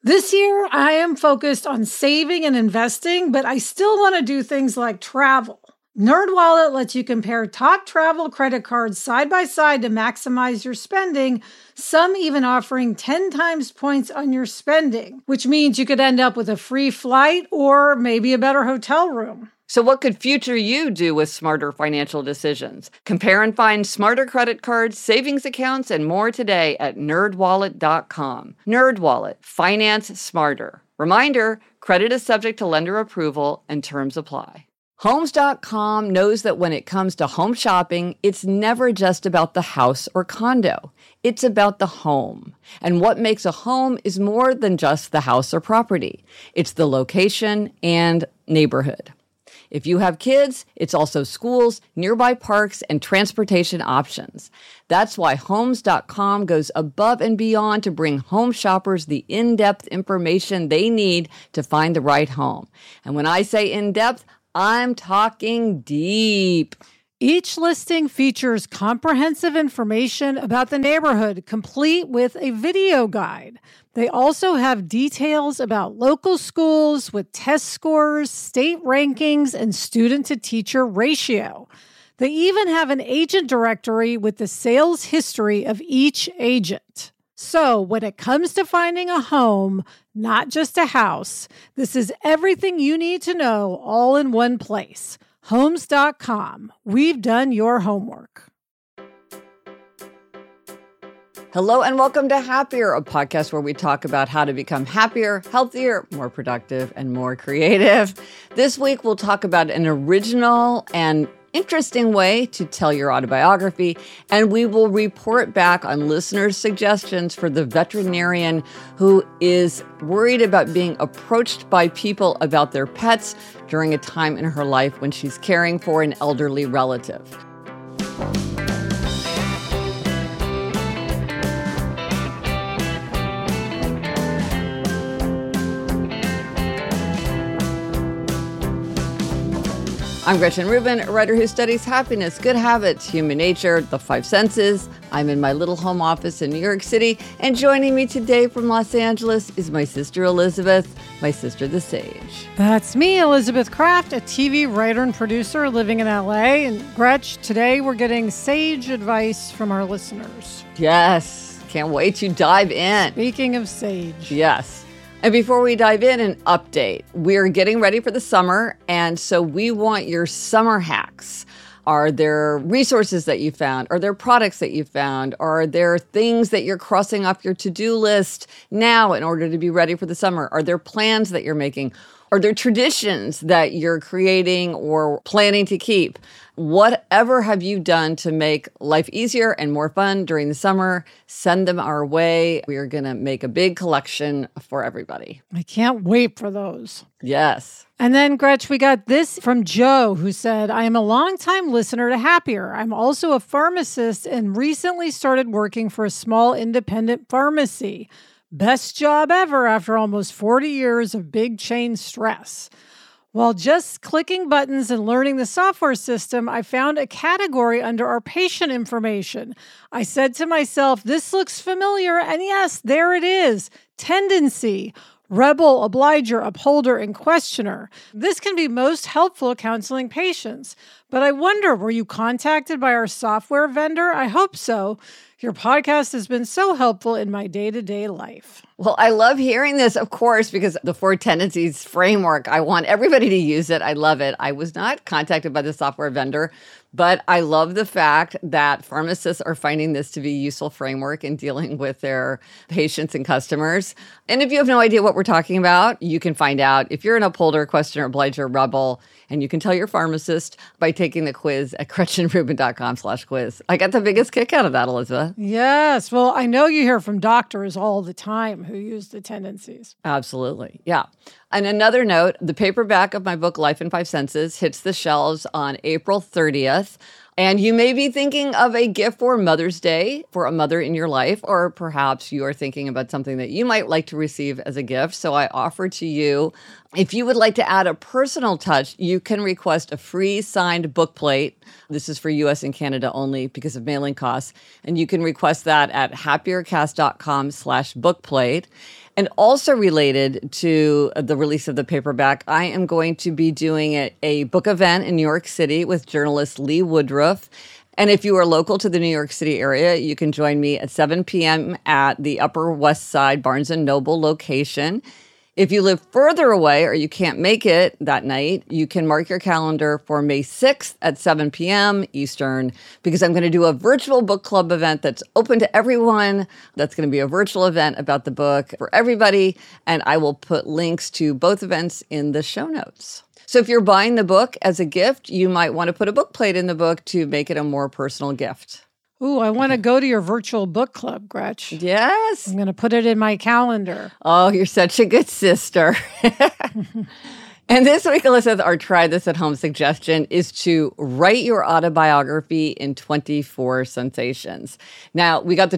This year, I am focused on saving and investing, but I still want to do things like travel. NerdWallet lets you compare top travel credit cards side by side to maximize your spending, some even offering 10 times points on your spending, which means you could end up with a free flight or maybe a better hotel room. So what could future you do with smarter financial decisions? Compare and find smarter credit cards, savings accounts, and more today at nerdwallet.com. NerdWallet, finance smarter. Reminder, credit is subject to lender approval and terms apply. Homes.com knows that when it comes to home shopping, it's never just about the house or condo. It's about the home. And what makes a home is more than just the house or property. It's the location and neighborhood. If you have kids, it's also schools, nearby parks, and transportation options. That's why Homes.com goes above and beyond to bring home shoppers the in-depth information they need to find the right home. And when I say in-depth, I'm talking deep. Each listing features comprehensive information about the neighborhood, complete with a video guide. They also have details about local schools with test scores, state rankings, and student-to-teacher ratio. They even have an agent directory with the sales history of each agent. So when it comes to finding a home, not just a house, this is everything you need to know all in one place. Homes.com. We've done your homework. Hello and welcome to Happier, a podcast where we talk about how to become happier, healthier, more productive, and more creative. This week, we'll talk about an original and interesting way to tell your autobiography, and we will report back on listeners' suggestions for the veterinarian who is worried about being approached by people about their pets during a time in her life when she's caring for an elderly relative. I'm Gretchen Rubin, a writer who studies happiness, good habits, human nature, the five senses. I'm in my little home office in New York City, and joining me today from Los Angeles is my sister Elizabeth, my sister the Sage. That's me, Elizabeth Kraft, a TV writer and producer living in LA. And Gretch, today we're getting sage advice from our listeners. Yes, can't wait to dive in. Speaking of sage. Yes. And before we dive in, an update. We're getting ready for the summer, and so we want your summer hacks. Are there resources that you found? Are there products that you found? Are there things that you're crossing off your to-do list now in order to be ready for the summer? Are there plans that you're making? Are there traditions that you're creating or planning to keep? Whatever have you done to make life easier and more fun during the summer, send them our way. We are going to make a big collection for everybody. I can't wait for those. Yes. And then, Gretch, we got this from Joe, who said, I am a longtime listener to Happier. I'm also a pharmacist and recently started working for a small independent pharmacy. Best job ever after almost 40 years of big chain stress. While just clicking buttons and learning the software system, I found a category under our patient information. I said to myself, this looks familiar, and yes, there it is. Tendency. Rebel, obliger, upholder, and questioner. This can be most helpful counseling patients. But I wonder, were you contacted by our software vendor? I hope so. Your podcast has been so helpful in my day-to-day life. Well, I love hearing this, of course, because the Four Tendencies framework, I want everybody to use it. I love it. I was not contacted by the software vendor, but I love the fact that pharmacists are finding this to be a useful framework in dealing with their patients and customers. And if you have no idea what we're talking about, you can find out if you're an upholder, questioner, obliger, rebel, and you can tell your pharmacist by taking the quiz at GretchenRubin.com/quiz. I got the biggest kick out of that, Elizabeth. Yes. Well, I know you hear from doctors all the time who use the tendencies. Absolutely. Yeah. And another note, the paperback of my book, Life in Five Senses, hits the shelves on April 30th. And you may be thinking of a gift for Mother's Day for a mother in your life, or perhaps you are thinking about something that you might like to receive as a gift. So I offer to you, if you would like to add a personal touch, you can request a free signed book plate. This is for US and Canada only because of mailing costs. And you can request that at happiercast.com/bookplate. And also related to the release of the paperback, I am going to be doing a book event in New York City with journalist Lee Woodruff. And if you are local to the New York City area, you can join me at 7 p.m. at the Upper West Side Barnes & Noble location. If you live further away or you can't make it that night, you can mark your calendar for May 6th at 7 p.m. Eastern, because I'm going to do a virtual book club event that's open to everyone. That's going to be a virtual event about the book for everybody. And I will put links to both events in the show notes. So if you're buying the book as a gift, you might want to put a book plate in the book to make it a more personal gift. Ooh, I want to go to your virtual book club, Gretch. Yes. I'm going to put it in my calendar. Oh, you're such a good sister. And this week, Elizabeth, our try this at home suggestion is to write your autobiography in 24 sensations. Now, we got the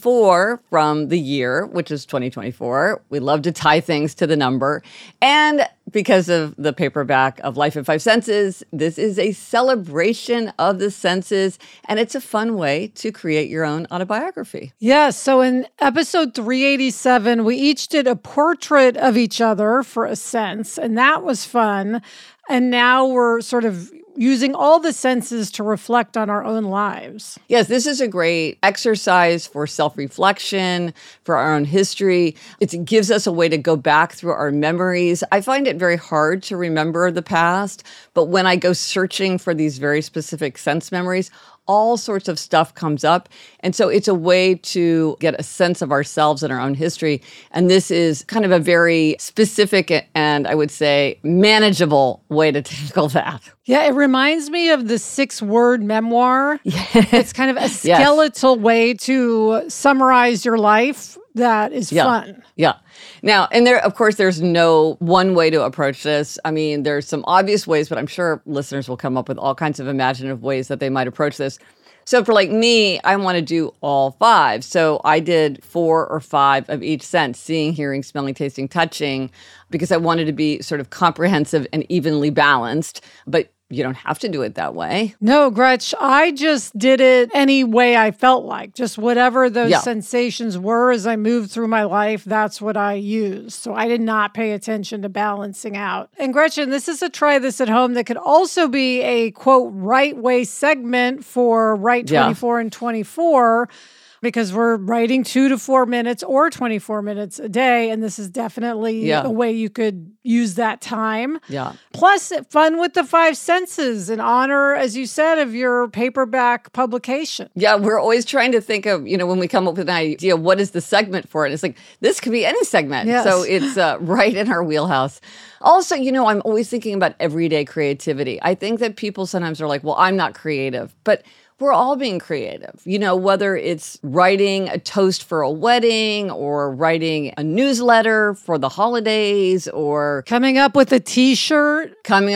24 from the year, which is 2024. We love to tie things to the number. And because of the paperback of Life in Five Senses, this is a celebration of the senses, and it's a fun way to create your own autobiography. Yeah, so in episode 387, we each did a portrait of each other for a sense, and that was fun. And now we're sort of using all the senses to reflect on our own lives. Yes, this is a great exercise for self-reflection, for our own history. It gives us a way to go back through our memories. I find it very hard to remember the past, but when I go searching for these very specific sense memories, all sorts of stuff comes up. And so it's a way to get a sense of ourselves and our own history. And this is kind of a very specific and I would say manageable way to tackle that. Yeah, it reminds me of the 6-word memoir. It's kind of a skeletal way to summarize your life that is fun. Yeah. Now, and there, of course, there's no one way to approach this. I mean, there's some obvious ways, but I'm sure listeners will come up with all kinds of imaginative ways that they might approach this. So for like me, I want to do all 5. So I did 4 or 5 of each sense: seeing, hearing, smelling, tasting, touching, because I wanted to be sort of comprehensive and evenly balanced. But you don't have to do it that way. No, Gretch, I just did it any way I felt like. Just whatever those sensations were as I moved through my life, that's what I used. So I did not pay attention to balancing out. And Gretchen, this is a try this at home that could also be a, quote, right way segment for Write 24 and 24. Because we're writing 2 to 4 minutes or 24 minutes a day. And this is definitely a way you could use that time. Yeah. Plus, fun with the 5 senses in honor, as you said, of your paperback publication. Yeah, we're always trying to think of, when we come up with an idea, what is the segment for it? It's like, this could be any segment. Yes. So it's right in our wheelhouse. Also, I'm always thinking about everyday creativity. I think that people sometimes are like, well, I'm not creative. But we're all being creative, whether it's writing a toast for a wedding or writing a newsletter for the holidays or coming up with a t-shirt.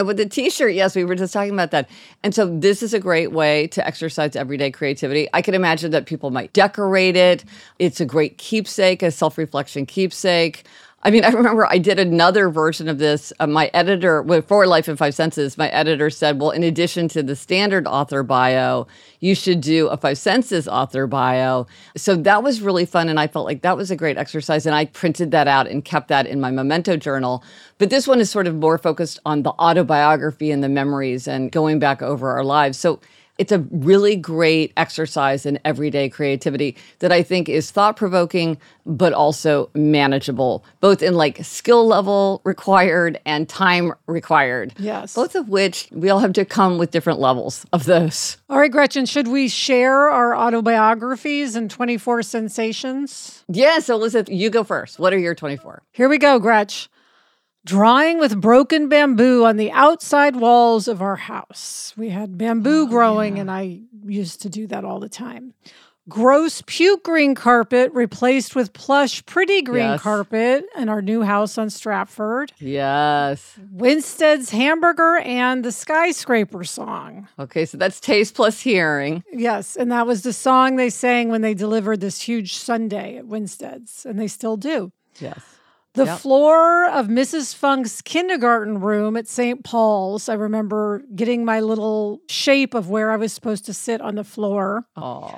Yes, we were just talking about that. And so this is a great way to exercise everyday creativity. I can imagine that people might decorate it. It's a great keepsake, a self-reflection keepsake. I mean, I remember I did another version of this. My editor, for Life in Five Senses, my editor said, well, in addition to the standard author bio, you should do a Five Senses author bio. So that was really fun. And I felt like that was a great exercise. And I printed that out and kept that in my memento journal. But this one is sort of more focused on the autobiography and the memories and going back over our lives. So it's a really great exercise in everyday creativity that I think is thought-provoking, but also manageable, both in like skill level required and time required. Yes. Both of which we all have to come with different levels of those. All right, Gretchen, should we share our autobiographies and 24 sensations? Yeah, so Elizabeth, you go first. What are your 24? Here we go, Gretch. Drawing with broken bamboo on the outside walls of our house. We had bamboo growing, and I used to do that all the time. Gross puke green carpet replaced with plush pretty green carpet in our new house on Stratford. Yes. Winstead's hamburger and the skyscraper song. Okay, so that's taste plus hearing. Yes, and that was the song they sang when they delivered this huge sundae at Winstead's, and they still do. Yes. The floor of Mrs. Funk's kindergarten room at St. Paul's. I remember getting my little shape of where I was supposed to sit on the floor. Aww.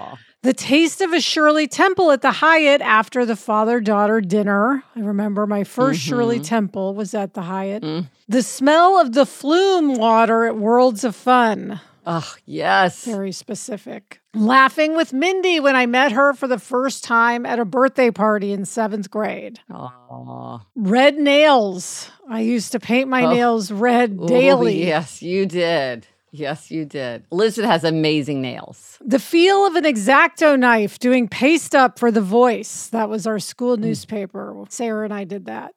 The taste of a Shirley Temple at the Hyatt after the father-daughter dinner. I remember my first Shirley Temple was at the Hyatt. The smell of the flume water at Worlds of Fun. Oh, yes. Very specific. Laughing with Mindy when I met her for the first time at a birthday party in 7th grade. Aww. Red nails. I used to paint my nails red daily. Yes, you did. Yes, you did. Elizabeth has amazing nails. The feel of an X-Acto knife doing paste up for The Voice. That was our school newspaper. Sarah and I did that.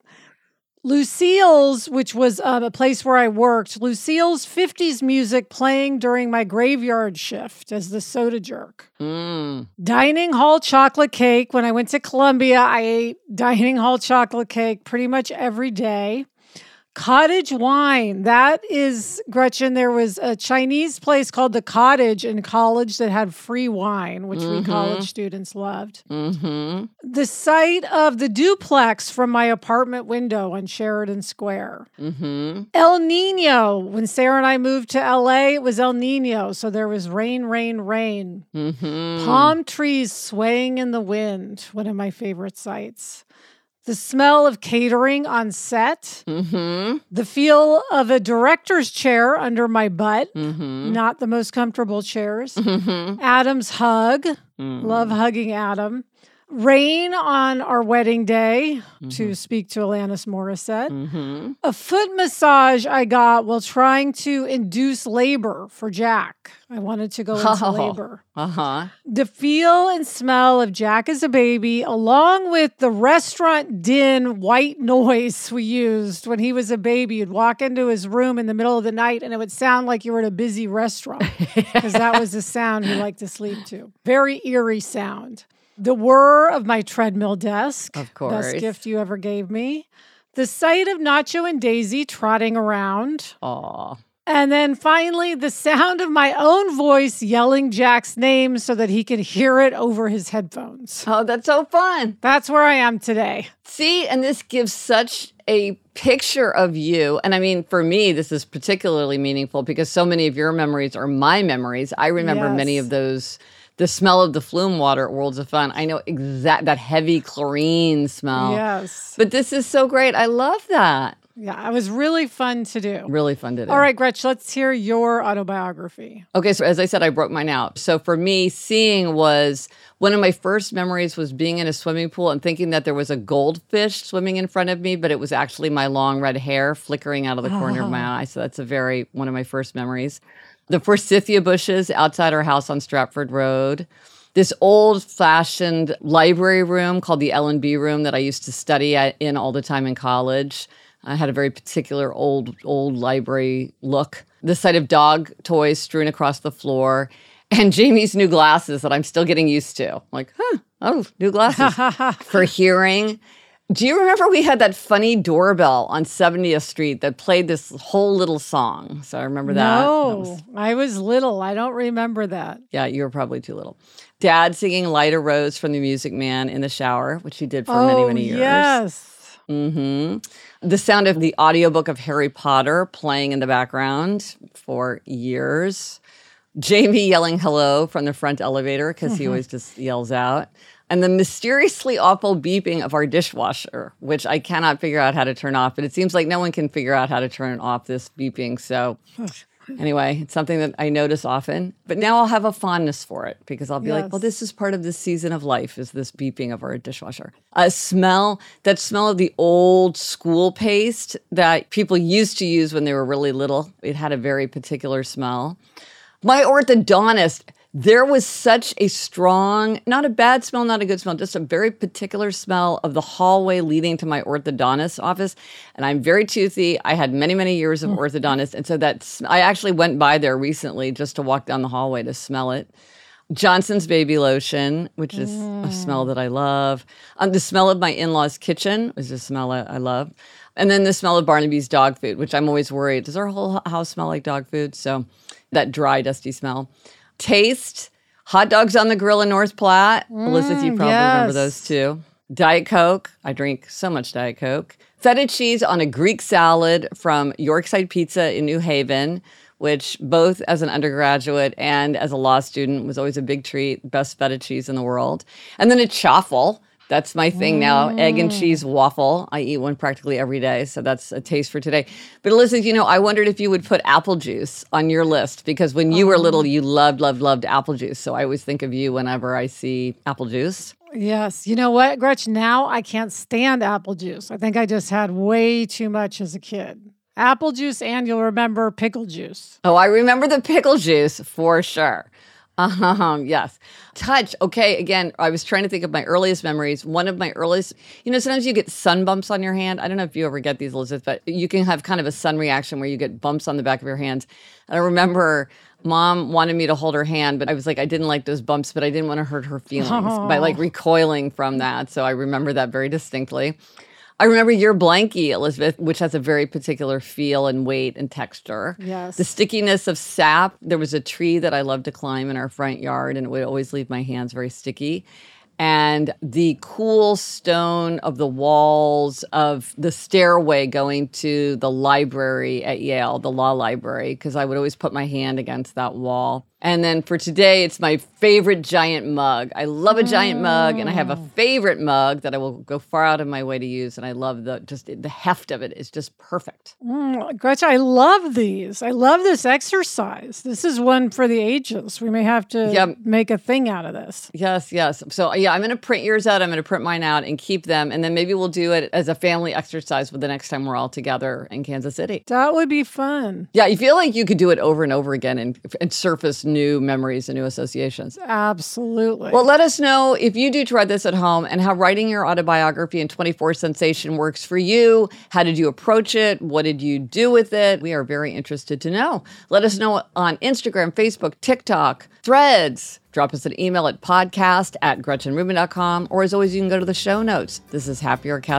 Lucille's, which was a place where I worked, Lucille's 50s music playing during my graveyard shift as the soda jerk. Dining hall chocolate cake. When I went to Columbia, I ate dining hall chocolate cake pretty much every day. Cottage wine. That is, Gretchen, there was a Chinese place called The Cottage in college that had free wine, which we college students loved. The sight of the duplex from my apartment window on Sheridan Square. El Nino. When Sarah and I moved to LA, it was El Nino. So there was rain, rain, rain. Palm trees swaying in the wind. One of my favorite sights. The smell of catering on set, the feel of a director's chair under my butt, not the most comfortable chairs, Adam's hug, love hugging Adam, rain on our wedding day, to speak to Alanis Morissette, a foot massage I got while trying to induce labor for Jack. I wanted to go into labor. The feel and smell of Jack as a baby, along with the restaurant din white noise we used when he was a baby. You'd walk into his room in the middle of the night and it would sound like you were at a busy restaurant because that was the sound he liked to sleep to. Very eerie sound. The whir of my treadmill desk. Of course. Best gift you ever gave me. The sight of Nacho and Daisy trotting around. Aw. And then finally, the sound of my own voice yelling Jack's name so that he could hear it over his headphones. Oh, that's so fun. That's where I am today. See, and this gives such a picture of you. And I mean, for me, this is particularly meaningful because so many of your memories are my memories. I remember many of those. The smell of the flume water at Worlds of Fun. I know that heavy chlorine smell. Yes. But this is so great. I love that. Yeah, it was really fun to do. Really fun to do. All right, Gretchen, let's hear your autobiography. Okay, so as I said, I broke mine out. So for me, seeing was one of my first memories was being in a swimming pool and thinking that there was a goldfish swimming in front of me, but it was actually my long red hair flickering out of the corner of my eye. So that's one of my first memories. The forsythia bushes outside our house on Stratford Road. This old-fashioned library room called the L&B room that I used to study in all the time in college. I had a very particular old library look. The sight of dog toys strewn across the floor. And Jamie's new glasses that I'm still getting used to. Like, new glasses. For hearing. Do you remember we had that funny doorbell on 70th Street that played this whole little song? So I remember that. No, I was little. I don't remember that. Yeah, you were probably too little. Dad singing Light a Rose from the Music Man in the shower, which he did for many, many years. Yes. The sound of the audiobook of Harry Potter playing in the background for years. Jamie yelling hello from the front elevator because he always just yells out. And the mysteriously awful beeping of our dishwasher, which I cannot figure out how to turn off. But it seems like no one can figure out how to turn off this beeping. So anyway, it's something that I notice often. But now I'll have a fondness for it because I'll be like, well, this is part of this season of life, is this beeping of our dishwasher. That smell of the old school paste that people used to use when they were really little. It had a very particular smell. My orthodontist, there was such a strong, not a bad smell, not a good smell, just a very particular smell of the hallway leading to my orthodontist's office. And I'm very toothy. I had many, many years of orthodontist. And so I actually went by there recently just to walk down the hallway to smell it. Johnson's baby lotion, which is a smell that I love. The smell of my in-laws' kitchen is a smell I love. And then the smell of Barnaby's dog food, which I'm always worried. Does our whole house smell like dog food? So that dry, dusty smell. Taste, hot dogs on the grill in North Platte. Elizabeth, you probably remember those too. Diet Coke. I drink so much Diet Coke. Feta cheese on a Greek salad from Yorkside Pizza in New Haven, which both as an undergraduate and as a law student was always a big treat. Best feta cheese in the world. And then a chaffle. That's my thing now, egg and cheese waffle. I eat one practically every day, so that's a taste for today. But Elizabeth, I wondered if you would put apple juice on your list, because when you were little, you loved apple juice. So I always think of you whenever I see apple juice. Yes. You know what, Gretchen? Now I can't stand apple juice. I think I just had way too much as a kid. Apple juice, and you'll remember pickle juice. Oh, I remember the pickle juice for sure. Yes. Touch. Okay. Again, I was trying to think of my earliest memories. One of my earliest, sometimes you get sun bumps on your hand. I don't know if you ever get these, Elizabeth, but you can have kind of a sun reaction where you get bumps on the back of your hands. And I remember Mom wanted me to hold her hand, but I was like, I didn't like those bumps, but I didn't want to hurt her feelings by recoiling from that. So I remember that very distinctly. I remember your blankie, Elizabeth, which has a very particular feel and weight and texture. Yes. The stickiness of sap. There was a tree that I loved to climb in our front yard, and it would always leave my hands very sticky. And the cool stone of the walls of the stairway going to the library at Yale, the law library, because I would always put my hand against that wall. And then for today, it's my favorite giant mug. I love a giant mug, and I have a favorite mug that I will go far out of my way to use. And I love the heft of it is just perfect. Gretchen, I love these. I love this exercise. This is one for the ages. We may have to make a thing out of this. Yes. So I'm going to print yours out. I'm going to print mine out and keep them. And then maybe we'll do it as a family exercise for the next time we're all together in Kansas City. That would be fun. Yeah, you feel like you could do it over and over again and surface new memories and new associations. Absolutely. Well, let us know if you do try this at home and how writing your autobiography in 24 Sensation works for you. How did you approach it? What did you do with it? We are very interested to know. Let us know on Instagram, Facebook, TikTok, Threads. Drop us an email at podcast@GretchenRubin.com. Or as always, you can go to the show notes. This is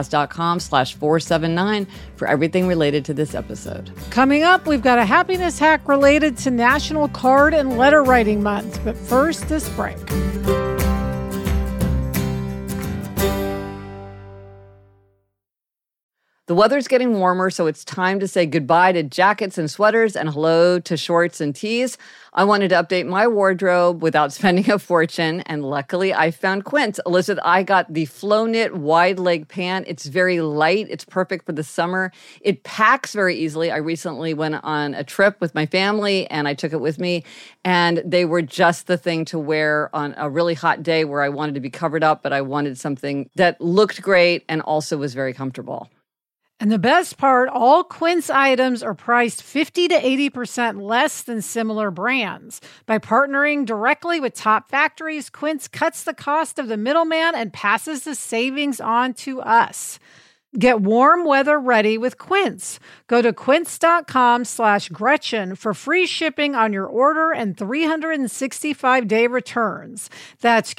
happiercast.com/479 for everything related to this episode. Coming up, we've got a happiness hack related to National Card and Letter Writing Month. But first, this break. The weather's getting warmer, so it's time to say goodbye to jackets and sweaters and hello to shorts and tees. I wanted to update my wardrobe without spending a fortune, and luckily I found Quince. Elizabeth, I got the Flow Knit wide leg pant. It's very light. It's perfect for the summer. It packs very easily. I recently went on a trip with my family, and I took it with me, and they were just the thing to wear on a really hot day where I wanted to be covered up, but I wanted something that looked great and also was very comfortable. And the best part, all Quince items are priced 50 to 80% less than similar brands. By partnering directly with top factories, Quince cuts the cost of the middleman and passes the savings on to us. Get warm weather ready with Quince. Go to quince.com/Gretchen for free shipping on your order and 365-day returns. That's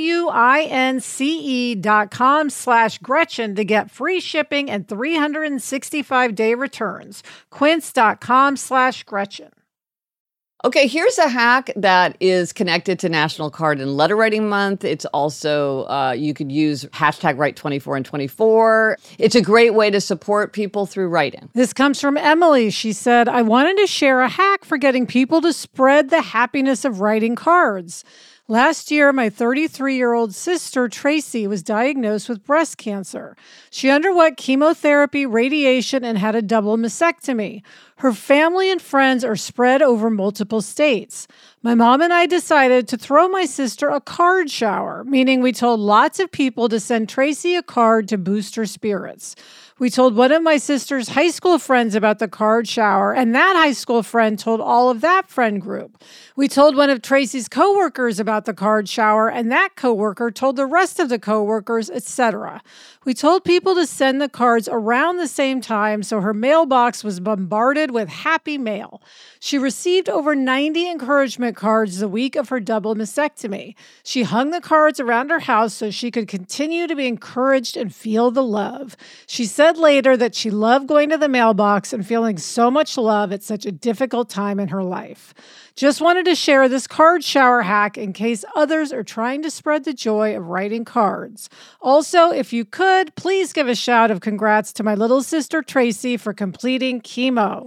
QUINCE.com/Gretchen to get free shipping and 365-day returns. Quince.com/Gretchen. Okay, here's a hack that is connected to National Card and Letter Writing Month. It's also, you could use hashtag Write24 and 24. It's a great way to support people through writing. This comes from Emily. She said, I wanted to share a hack for getting people to spread the happiness of writing cards. Last year, my 33-year-old sister, Tracy, was diagnosed with breast cancer. She underwent chemotherapy, radiation, and had a double mastectomy. Her family and friends are spread over multiple states. My mom and I decided to throw my sister a card shower, meaning we told lots of people to send Tracy a card to boost her spirits. We told one of my sister's high school friends about the card shower, and that high school friend told all of that friend group. We told one of Tracy's coworkers about the card shower, and that coworker told the rest of the coworkers, etc. We told people to send the cards around the same time, so her mailbox was bombarded with happy mail. She received over 90 encouragement cards the week of her double mastectomy. She hung the cards around her house so she could continue to be encouraged and feel the love. She said later that she loved going to the mailbox and feeling so much love at such a difficult time in her life. Just wanted to share this card shower hack in case others are trying to spread the joy of writing cards. Also, if you could, please give a shout of congrats to my little sister Tracy for completing chemo.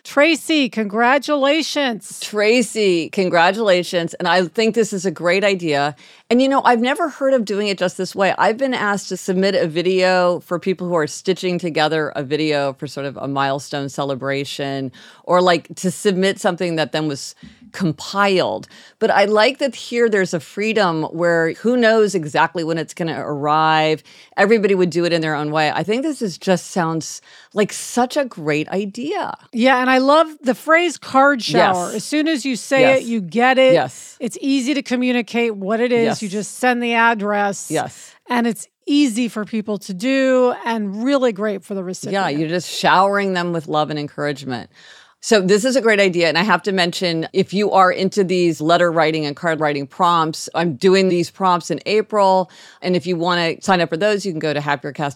Tracy, congratulations. Tracy, congratulations. And I think this is a great idea. And I've never heard of doing it just this way. I've been asked to submit a video for people who are stitching together a video for sort of a milestone celebration, or like to submit something that then was compiled. But I like that here there's a freedom where who knows exactly when it's going to arrive. Everybody would do it in their own way. I think this just sounds like such a great idea. Yeah, and I love the phrase card shower. Yes. As soon as you say it, you get it. Yes. It's easy to communicate what it is. Yes. You just send the address. Yes. And it's easy for people to do and really great for the recipient. Yeah, you're just showering them with love and encouragement. So this is a great idea. And I have to mention, if you are into these letter writing and card writing prompts, I'm doing these prompts in April. And if you want to sign up for those, you can go to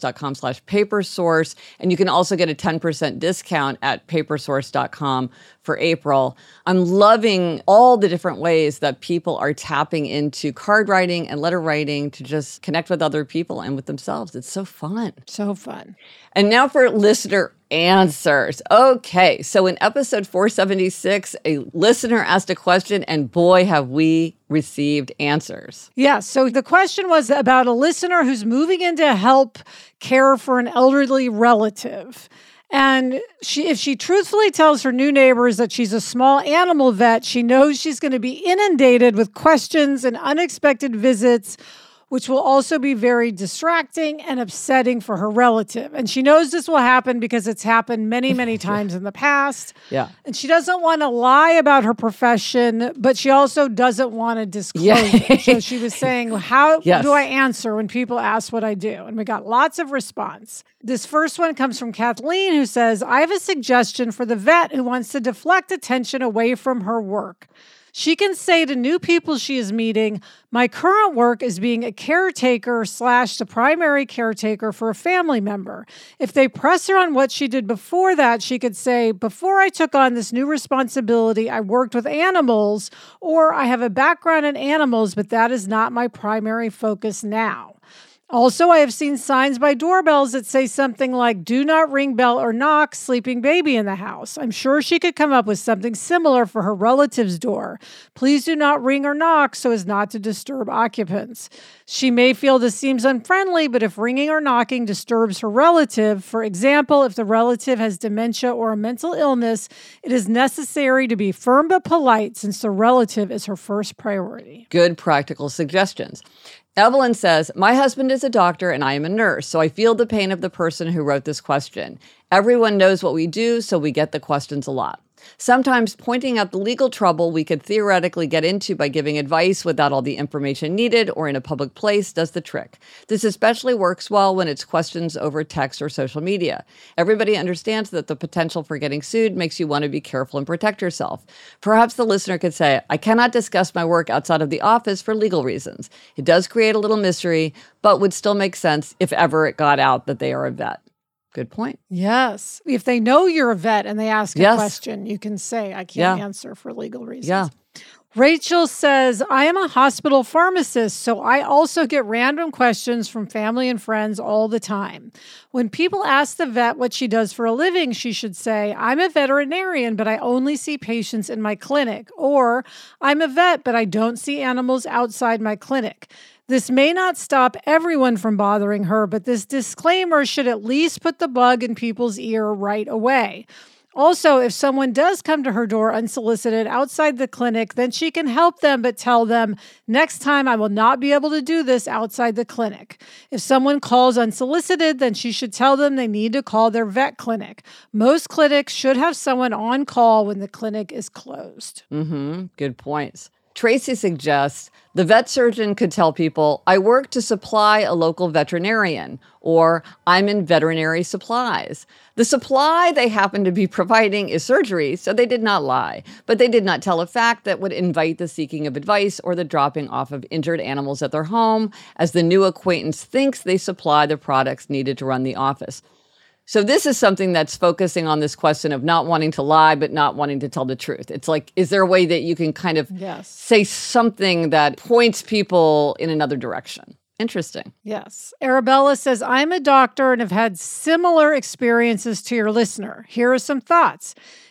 happiercast.com/papersource. And you can also get a 10% discount at papersource.com for April. I'm loving all the different ways that people are tapping into card writing and letter writing to just connect with other people and with themselves. It's so fun. So fun. And now for listener answers. Okay, so in episode 476, a listener asked a question, and boy, have we received answers. Yeah, so the question was about a listener who's moving in to help care for an elderly relative. And if she truthfully tells her new neighbors that she's a small animal vet, she knows she's going to be inundated with questions and unexpected visits, which will also be very distracting and upsetting for her relative. And she knows this will happen because it's happened many, many times in the past. Yeah. And she doesn't want to lie about her profession, but she also doesn't want to disclose it. So she was saying, how do I answer when people ask what I do? And we got lots of response. This first one comes from Kathleen, who says, I have a suggestion for the vet who wants to deflect attention away from her work. She can say to new people she is meeting, my current work is being a caretaker / the primary caretaker for a family member. If they press her on what she did before that, she could say, before I took on this new responsibility, I worked with animals, or I have a background in animals, but that is not my primary focus now. Also, I have seen signs by doorbells that say something like, do not ring bell or knock, sleeping baby in the house. I'm sure she could come up with something similar for her relative's door. Please do not ring or knock so as not to disturb occupants. She may feel this seems unfriendly, but if ringing or knocking disturbs her relative, for example, if the relative has dementia or a mental illness, it is necessary to be firm but polite since the relative is her first priority. Good practical suggestions. Evelyn says, my husband is a doctor and I am a nurse, so I feel the pain of the person who wrote this question. Everyone knows what we do, so we get the questions a lot. Sometimes pointing out the legal trouble we could theoretically get into by giving advice without all the information needed or in a public place does the trick. This especially works well when it's questions over text or social media. Everybody understands that the potential for getting sued makes you want to be careful and protect yourself. Perhaps the listener could say, I cannot discuss my work outside of the office for legal reasons. It does create a little mystery, but would still make sense if ever it got out that they are a vet. Good point. Yes. If they know you're a vet and they ask a question, you can say, I can't answer for legal reasons. Yeah. Rachel says, I am a hospital pharmacist, so I also get random questions from family and friends all the time. When people ask the vet what she does for a living, she should say, I'm a veterinarian, but I only see patients in my clinic. Or, I'm a vet, but I don't see animals outside my clinic. This may not stop everyone from bothering her, but this disclaimer should at least put the bug in people's ear right away. Also, if someone does come to her door unsolicited outside the clinic, then she can help them, but tell them, next time I will not be able to do this outside the clinic. If someone calls unsolicited, then she should tell them they need to call their vet clinic. Most clinics should have someone on call when the clinic is closed. Good points. Tracy suggests the vet surgeon could tell people, I work to supply a local veterinarian, or I'm in veterinary supplies. The supply they happen to be providing is surgery, so they did not lie, but they did not tell a fact that would invite the seeking of advice or the dropping off of injured animals at their home, as the new acquaintance thinks they supply the products needed to run the office. So this is something that's focusing on this question of not wanting to lie, but not wanting to tell the truth. It's like, is there a way that you can kind of say something that points people in another direction? Interesting. Yes. Arabella says, I'm a doctor and have had similar experiences to your listener. Here are some thoughts.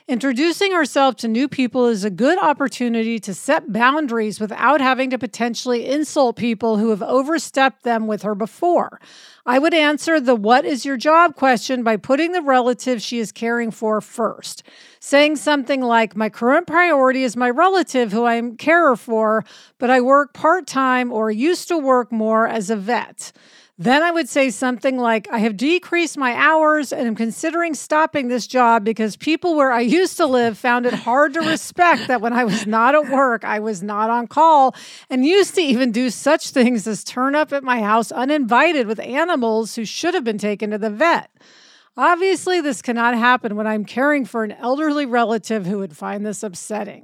Introducing herself to new people is a good opportunity to set boundaries without having to potentially insult people who have overstepped them with her before. I would answer the "what is your job" question by putting the relative she is caring for first. Saying something like, "My current priority is my relative who I'm carer for, but I work part-time or used to work more as a vet." Then I would say something like, "I have decreased my hours and am considering stopping this job because people where I used to live found it hard to respect that when I was not at work, I was not on call, and used to even do such things as turn up at my house uninvited with animals who should have been taken to the vet." Obviously, this cannot happen when I'm caring for an elderly relative who would find this upsetting.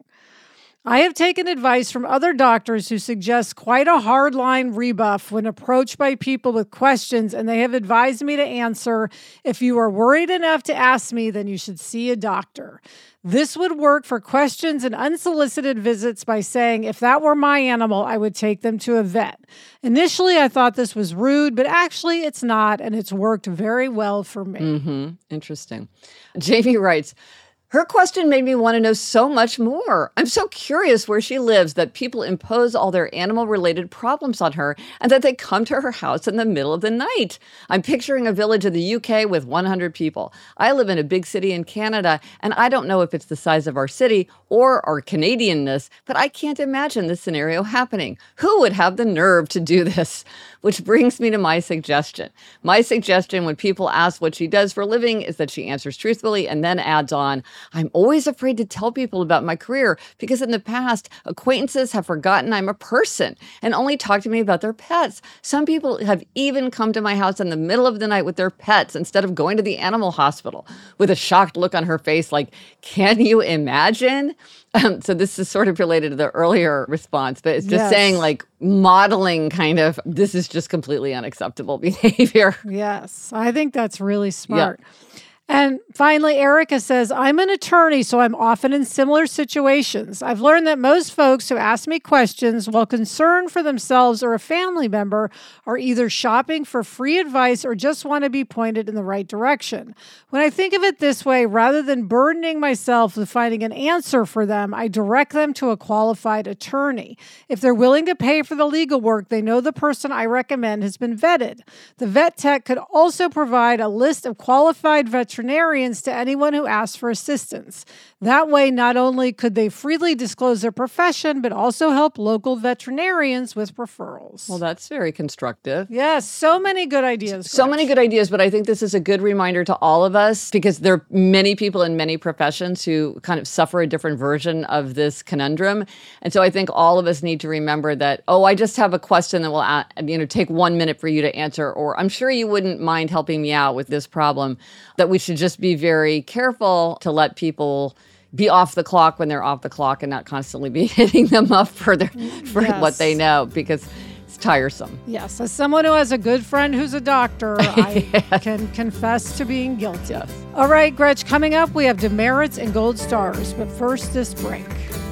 I have taken advice from other doctors who suggest quite a hardline rebuff when approached by people with questions, and they have advised me to answer, "If you are worried enough to ask me, then you should see a doctor." This would work for questions and unsolicited visits by saying, "If that were my animal, I would take them to a vet." Initially, I thought this was rude, but actually it's not, and it's worked very well for me. Interesting. Jamie writes, "Her question made me want to know so much more. I'm so curious where she lives that people impose all their animal-related problems on her and that they come to her house in the middle of the night. I'm picturing a village in the UK with 100 people. I live in a big city in Canada, and I don't know if it's the size of our city or our Canadianness, but I can't imagine this scenario happening. Who would have the nerve to do this?" Which brings me to my suggestion. My suggestion when people ask what she does for a living is that she answers truthfully and then adds on, "I'm always afraid to tell people about my career because in the past, acquaintances have forgotten I'm a person and only talk to me about their pets. Some people have even come to my house in the middle of the night with their pets instead of going to the animal hospital," with a shocked look on her face like, "Can you imagine?" So this is sort of related to the earlier response, but it's just saying, like, modeling kind of, this is just completely unacceptable behavior. Yes, I think that's really smart. Yeah. And finally, Erica says, "I'm an attorney, so I'm often in similar situations. I've learned that most folks who ask me questions while concerned for themselves or a family member are either shopping for free advice or just want to be pointed in the right direction. When I think of it this way, rather than burdening myself with finding an answer for them, I direct them to a qualified attorney. If they're willing to pay for the legal work, they know the person I recommend has been vetted. The vet tech could also provide a list of qualified veterinarians to anyone who asks for assistance. That way, not only could they freely disclose their profession, but also help local veterinarians with referrals." Well, that's very constructive. Yes, so many good ideas. So many good ideas, but I think this is a good reminder to all of us because there are many people in many professions who kind of suffer a different version of this conundrum. And so I think all of us need to remember that, I just have a question that will take 1 minute for you to answer, or I'm sure you wouldn't mind helping me out with this problem, that we should just be very careful to let people be off the clock when they're off the clock and not constantly be hitting them up for what they know, because it's tiresome. Yes. As someone who has a good friend who's a doctor, I can confess to being guilty. Yes. All right, Gretch, coming up, we have demerits and gold stars. But first, this break.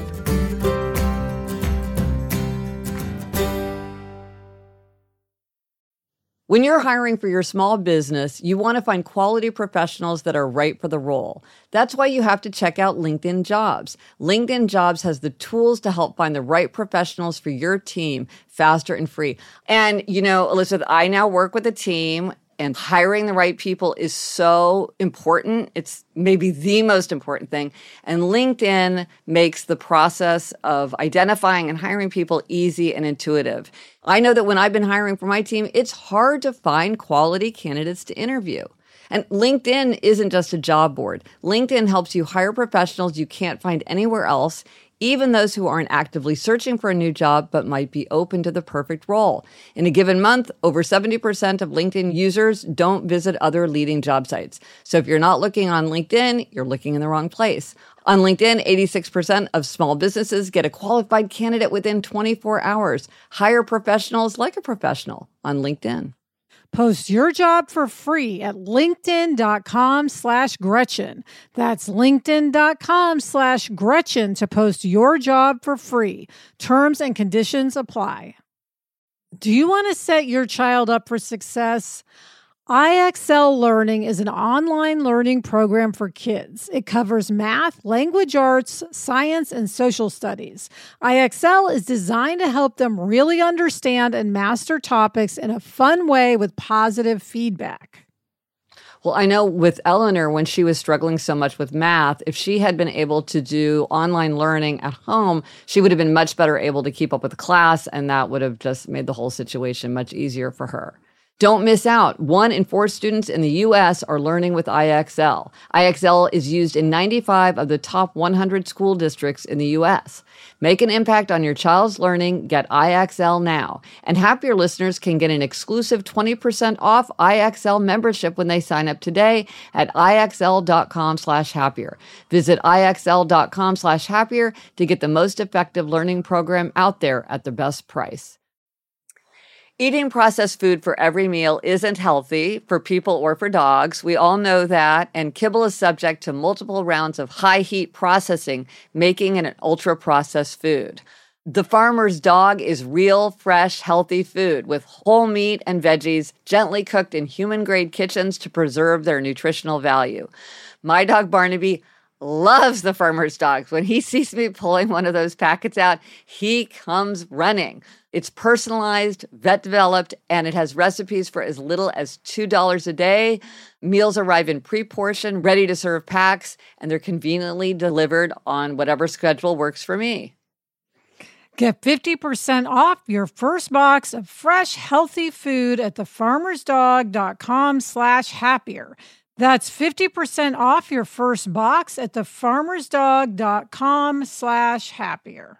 When you're hiring for your small business, you want to find quality professionals that are right for the role. That's why you have to check out LinkedIn Jobs. LinkedIn Jobs has the tools to help find the right professionals for your team faster and free. And, Elizabeth, I now work with a team, and hiring the right people is so important. It's maybe the most important thing. And LinkedIn makes the process of identifying and hiring people easy and intuitive. I know that when I've been hiring for my team, it's hard to find quality candidates to interview. And LinkedIn isn't just a job board. LinkedIn helps you hire professionals you can't find anywhere else, even those who aren't actively searching for a new job but might be open to the perfect role. In a given month, over 70% of LinkedIn users don't visit other leading job sites. So if you're not looking on LinkedIn, you're looking in the wrong place. On LinkedIn, 86% of small businesses get a qualified candidate within 24 hours. Hire professionals like a professional on LinkedIn. Post your job for free at linkedin.com/Gretchen. That's linkedin.com/Gretchen to post your job for free. Terms and conditions apply. Do you want to set your child up for success? IXL Learning is an online learning program for kids. It covers math, language arts, science, and social studies. IXL is designed to help them really understand and master topics in a fun way with positive feedback. Well, I know with Eleanor, when she was struggling so much with math, if she had been able to do online learning at home, she would have been much better able to keep up with the class, and that would have just made the whole situation much easier for her. Don't miss out. 1 in 4 students in the U.S. are learning with IXL. IXL is used in 95 of the top 100 school districts in the U.S. Make an impact on your child's learning. Get IXL now. And Happier listeners can get an exclusive 20% off IXL membership when they sign up today at IXL.com/happier. Visit IXL.com/happier to get the most effective learning program out there at the best price. Eating processed food for every meal isn't healthy for people or for dogs. We all know that, and kibble is subject to multiple rounds of high-heat processing, making it an ultra-processed food. The Farmer's Dog is real, fresh, healthy food with whole meat and veggies gently cooked in human-grade kitchens to preserve their nutritional value. My dog Barnaby loves the Farmer's Dog. When he sees me pulling one of those packets out, he comes running. It's personalized, vet-developed, and it has recipes for as little as $2 a day. Meals arrive in pre-portioned, ready-to-serve packs, and they're conveniently delivered on whatever schedule works for me. Get 50% off your first box of fresh, healthy food at thefarmersdog.com/happier. That's 50% off your first box at thefarmersdog.com/happier.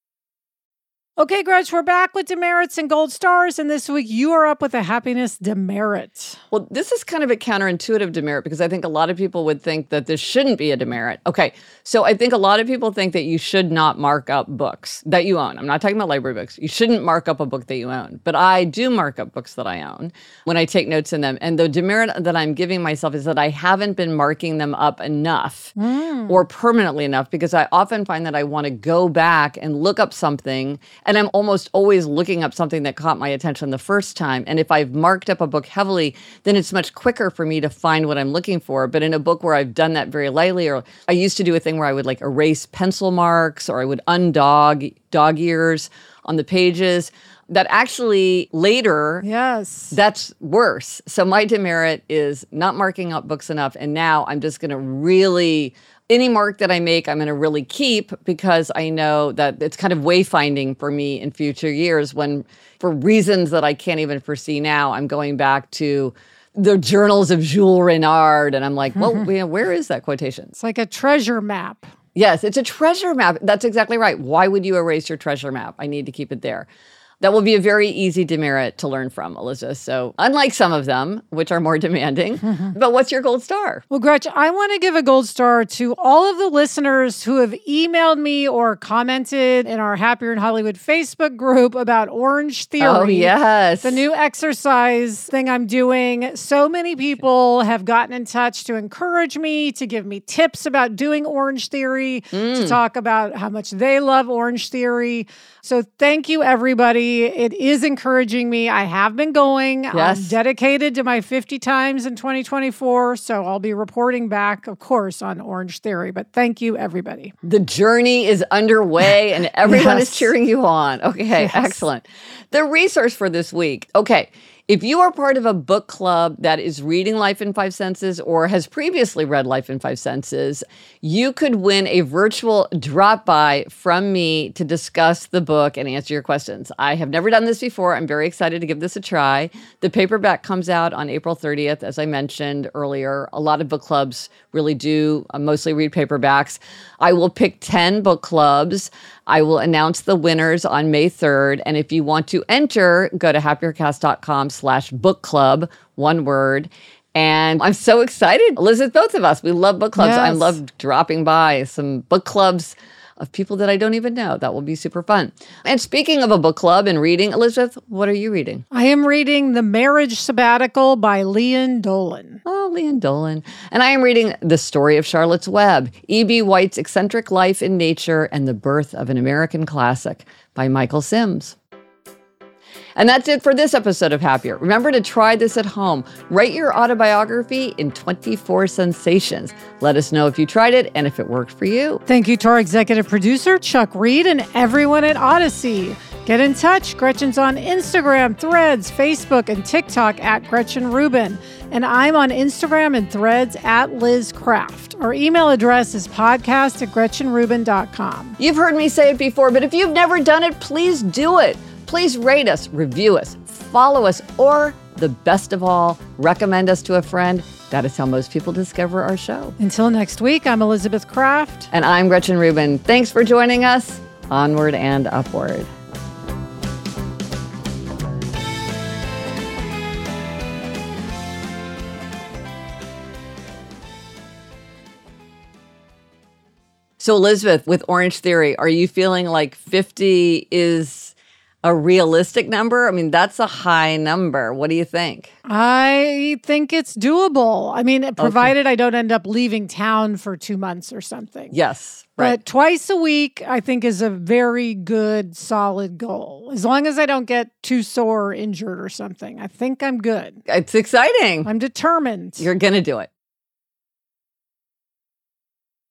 Okay, Gretch, we're back with demerits and gold stars, and this week you are up with a happiness demerit. Well, this is kind of a counterintuitive demerit because I think a lot of people would think that this shouldn't be a demerit. Okay, so I think a lot of people think that you should not mark up books that you own. I'm not talking about library books. You shouldn't mark up a book that you own, but I do mark up books that I own when I take notes in them. And the demerit that I'm giving myself is that I haven't been marking them up enough or permanently enough, because I often find that I want to go back and look up something. And I'm almost always looking up something that caught my attention the first time. And if I've marked up a book heavily, then it's much quicker for me to find what I'm looking for. But in a book where I've done that very lightly, or I used to do a thing where I would like erase pencil marks, or I would undog dog ears on the pages, that actually later, that's worse. So my demerit is not marking up books enough. And now I'm just going to really... any mark that I make, I'm going to really keep, because I know that it's kind of wayfinding for me in future years when, for reasons that I can't even foresee now, I'm going back to the journals of Jules Renard. And I'm like, well, where is that quotation? It's like a treasure map. Yes, it's a treasure map. That's exactly right. Why would you erase your treasure map? I need to keep it there. That will be a very easy demerit to learn from, Elizabeth. So unlike some of them, which are more demanding, but what's your gold star? Well, Gretch, I want to give a gold star to all of the listeners who have emailed me or commented in our Happier in Hollywood Facebook group about Orange Theory. Oh, yes. The new exercise thing I'm doing. So many people have gotten in touch to encourage me, to give me tips about doing Orange Theory, to talk about how much they love Orange Theory. So thank you, everybody. It is encouraging me. I have been going. Yes. I'm dedicated to my 50 times in 2024. So I'll be reporting back, of course, on Orange Theory. But thank you, everybody. The journey is underway and everyone is cheering you on. Okay, excellent. The resource for this week. Okay. If you are part of a book club that is reading Life in 5 Senses or has previously read Life in 5 Senses, you could win a virtual drop-by from me to discuss the book and answer your questions. I have never done this before. I'm very excited to give this a try. The paperback comes out on April 30th, as I mentioned earlier. A lot of book clubs really do mostly read paperbacks. I will pick 10 book clubs. I will announce the winners on May 3rd. And if you want to enter, go to happiercast.com/book club, one word. And I'm so excited. Elizabeth, both of us, we love book clubs. I love dropping by some book clubs of people that I don't even know. That will be super fun. And speaking of a book club and reading, Elizabeth, what are you reading? I am reading The Marriage Sabbatical by Lian Dolan. Oh, Lian Dolan. And I am reading The Story of Charlotte's Web, E.B. White's Eccentric Life in Nature and the Birth of an American Classic by Michael Sims. And that's it for this episode of Happier. Remember to try this at home. Write your autobiography in 24 sensations. Let us know if you tried it and if it worked for you. Thank you to our executive producer, Chuck Reed, and everyone at Odyssey. Get in touch. Gretchen's on Instagram, Threads, Facebook, and TikTok at Gretchen Rubin. And I'm on Instagram and Threads at Liz Craft. Our email address is podcast@GretchenRubin.com. You've heard me say it before, but if you've never done it, please do it. Please rate us, review us, follow us, or the best of all, recommend us to a friend. That is how most people discover our show. Until next week, I'm Elizabeth Craft. And I'm Gretchen Rubin. Thanks for joining us. Onward and upward. So, Elizabeth, with Orange Theory, are you feeling like 50 is a realistic number? I mean, that's a high number. What do you think? I think it's doable. I mean, provided I don't end up leaving town for 2 months or something. Yes, right. But twice a week, I think, is a very good, solid goal. As long as I don't get too sore or injured or something, I think I'm good. It's exciting. I'm determined. You're going to do it.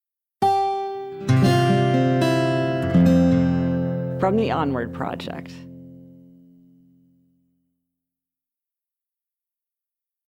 From the Onward Project.